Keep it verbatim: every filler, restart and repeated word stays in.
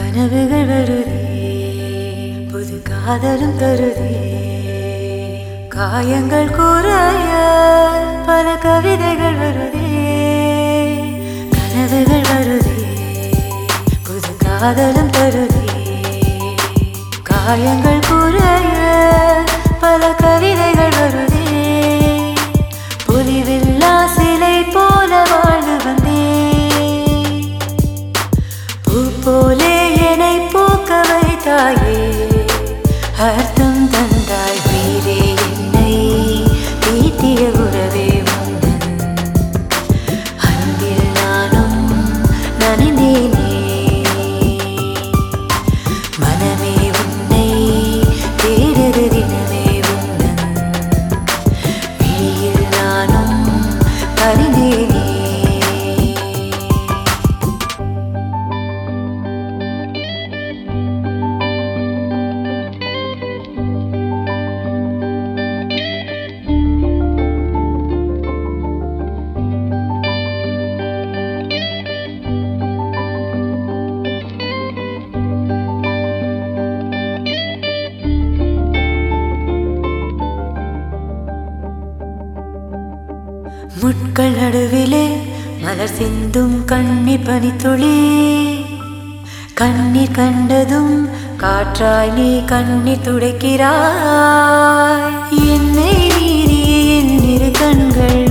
கனவுகள் வருதே, புது காதலும் தருதே, காயங்கள் குறைய பல கவிதைகள் வருதே. கனவுகள் வருதே, புது காதலும் தருதே, காயங்கள் குறைய பல கவிதைகள் வருதே. பொலிவில்லா சிலை போல வாழ்ந்து வந்தே, பூ போலே என்னை பூக்க வைத்தாயே, அர்த்தம் தந்தாய் உயிரே என்னை தீட்டிய உறவே முந்தன் அன்பில் நானும் நனைந்தேனே. மனமே உன்னை தேடுது தினமே உந்தன் விழியில் நானும் அறிந்தேனே. முட்கள் நடுவிலே மலர் சிந்தும் கண்ணீர் பனித்துளி, கண்ணீர் கண்டதும் காற்றாய் நீ கண்ணீர் துடைக்கிறாய். என்னை நீரி என் இரு கண்கள்